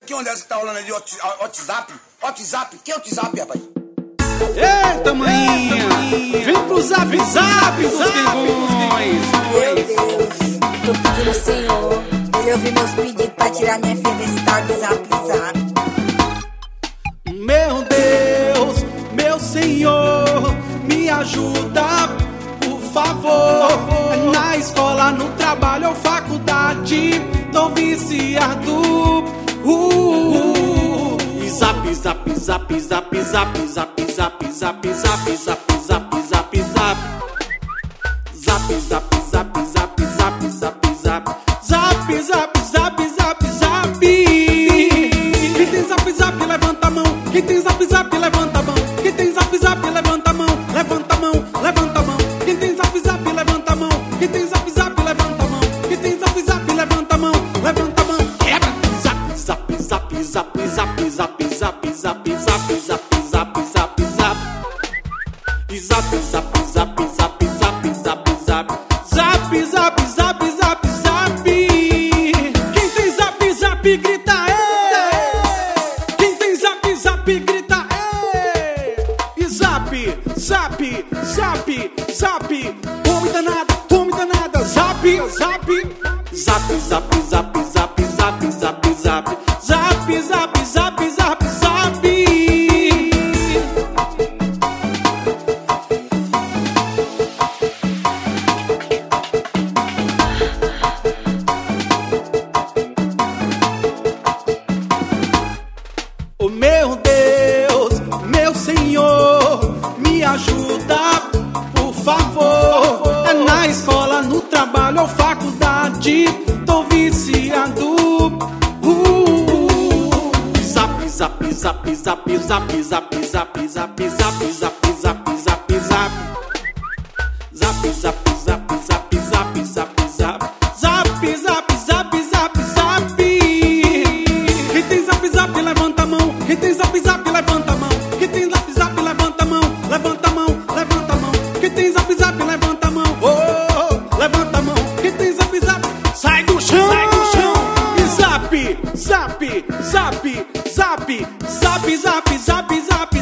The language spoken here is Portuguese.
Que onda é essa que tá rolando ali? WhatsApp? WhatsApp? Que é WhatsApp, rapaz? Eita, maninha! Vem pro zap, zap, os quengões! Meu Deus, tô pedindo ao Senhor, Ele ouviu meus pedidos pra tirar minha filha desse tal de zap, zap. Meu Deus, meu Senhor, me ajuda, por favor. Na escola, no trabalho ou faculdade, tô viciado. E zap, zap, zap, zap, zap, zap, zap, zap, zap, zap, zap, zap, zap. Zap, zap, zap, zap, zap, zap, zap. Zap, zap, zap, zap, zap. Quem tem zap, zap, levanta a mão. Quem tem zap, zap, levanta a mão. Quem tem zap, zap, levanta a mão. Levanta a mão, levanta a mão. Quem tem zap, zap, levanta a mão. Quem tem zap, zap, levanta a mão. Quem tem zap, zap, levanta a mão. Levanta a mão. Quebra. Zap, zap, zap, zap, zap, zap, zap, zap, zap, zap, zap, zap, zap. E zap, zap, zap, zap, zap, zap, zap. Zap, zap, zap, zap, zap. Quem tem zap, zap, grita é. Quem tem zap, zap, grita é. E zap, zap, zap, zap. Tome danada, zap, zap. Zap, zap, zap, zap, zap, zap, zap. Zap, zap, zap, zap, zap. Oh, meu Deus, meu Senhor, me ajuda, por favor. É na escola, no trabalho ou faculdade, tô viciado. Zap, zap, zap, zap, zap, zap, zap, zap, zap, zap, zap, zap, zap. Zap, zap, zap, zap, zap, zap, zap. Zap, zap, zap, zap, zap. Quem tem zap, zap, levanta a mão. Quem tem zap, zap, levanta a mão. Quem tem zap, zap, levanta a mão. Levanta a mão, levanta a mão. Quem tem zap, zap, levanta a mão. Oh, levanta a mão. Quem tem zap, zap, sai do chão, sai do chão. E zap, zap, zap, zap, zap, zap, zap, zap.